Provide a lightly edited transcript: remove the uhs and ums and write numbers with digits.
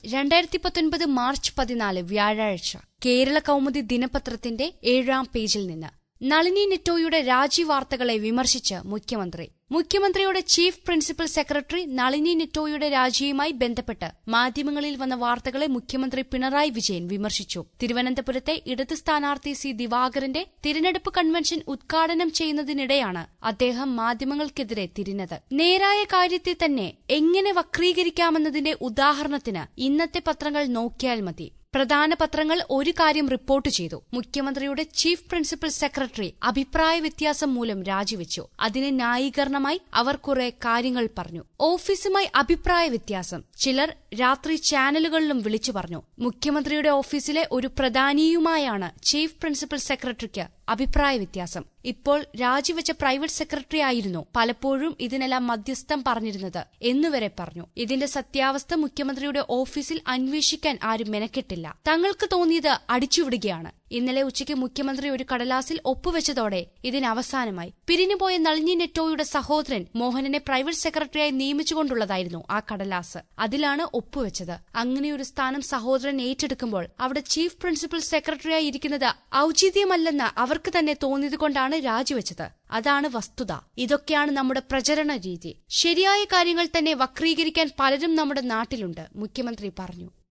2019 March 14 വ്യാഴാഴ്ച കേരള കൗമുദി ദിനപത്രത്തിന്റെ 7ാം പേജിൽ നിന്ന് നളിനി നെറ്റോയുടെ രാജിവാർത്തകളെ വിമർശിച്ച് മുഖ്യമന്ത്രിയുടെ ചീഫ് പ്രിൻസിപ്പൽ സെക്രട്ടറി നളിനി നെറ്റോയുടെ രാജിയുമായി ബന്ധപ്പെട്ട് മാധ്യമങ്ങളിൽ വന്ന വാർത്തകളെ മുഖ്യമന്ത്രി പിണറായി വിജയൻ വിമർശിച്ചു. തിരുവനന്തപുരത്തെ ഇടത് സ്ഥാനാർത്ഥി സി ദിവാകരന്റെ തിരഞ്ഞെടുപ്പ് കൺവെൻഷൻ ഉദ്ഘാടനം ചെയ്യുന്നതിനിടെയാണ് അദ്ദേഹം മാധ്യമങ്ങൾക്കെതിരെ തിരിഞ്ഞത്. നേരായ കാര്യത്തെ തന്നെ എങ്ങനെ വക്രീകരിക്കാമെന്നതിന്റെ ഉദാഹരണത്തിന് ഇന്നത്തെ പത്രങ്ങൾ നോക്കിയാൽ മതി. പ്രധാന പത്രങ്ങൾ ഒരു കാര്യം റിപ്പോർട്ട് ചെയ്തു: മുഖ്യമന്ത്രിയുടെ ചീഫ് പ്രിൻസിപ്പൽ സെക്രട്ടറി അഭിപ്രായ വ്യത്യാസം മൂലം രാജിവെച്ചു. അതിന് ന്യായീകരണമായി അവർ കുറെ കാര്യങ്ങൾ പറഞ്ഞു. ഓഫീസുമായി അഭിപ്രായ വ്യത്യാസം ചിലർ രാത്രി ചാനലുകളിലും വിളിച്ചു പറഞ്ഞു. മുഖ്യമന്ത്രിയുടെ ഓഫീസിലെ ഒരു പ്രധാനിയുമായാണ് ചീഫ് പ്രിൻസിപ്പൽ സെക്രട്ടറിക്ക് അഭിപ്രായ വ്യത്യാസം. ഇപ്പോൾ രാജിവെച്ച പ്രൈവറ്റ് സെക്രട്ടറി ആയിരുന്നു പലപ്പോഴും ഇതിനെല്ലാം മധ്യസ്ഥം പറഞ്ഞിരുന്നത് എന്നുവരെ പറഞ്ഞു. ഇതിന്റെ സത്യാവസ്ഥ മുഖ്യമന്ത്രിയുടെ ഓഫീസിൽ അന്വേഷിക്കാൻ ആരും മെനക്കെട്ടില്ല. തങ്ങൾക്ക് തോന്നിയത് അടിച്ചുവിടുകയാണ്. ഇന്നലെ ഉച്ചയ്ക്ക് മുഖ്യമന്ത്രി ഒരു കടലാസിൽ ഒപ്പുവെച്ചതോടെ ഇതിനവസാനമായി. പിരിഞ്ഞുപോയ നളിനി നെറ്റോയുടെ സഹോദരൻ മോഹനനെ പ്രൈവറ്റ് സെക്രട്ടറിയായി നിയമിച്ചുകൊണ്ടുള്ളതായിരുന്നു ആ കടലാസ്. അതിലാണ് ഒപ്പുവെച്ചത്. അങ്ങനെയൊരു സ്ഥാനം സഹോദരൻ ഏറ്റെടുക്കുമ്പോൾ അവിടെ ചീഫ് പ്രിൻസിപ്പൽ സെക്രട്ടറിയായി ഇരിക്കുന്നത് ഔചിത്യമല്ലെന്ന് അവർക്ക് തന്നെ തോന്നിയതുകൊണ്ടാണ് രാജിവെച്ചത്. അതാണ് വസ്തുത. ഇതൊക്കെയാണ് നമ്മുടെ പ്രചരണ രീതി. ശരിയായ കാര്യങ്ങൾ തന്നെ വക്രീകരിക്കാൻ പലരും നമ്മുടെ നാട്ടിലുണ്ട്, മുഖ്യമന്ത്രി പറഞ്ഞു.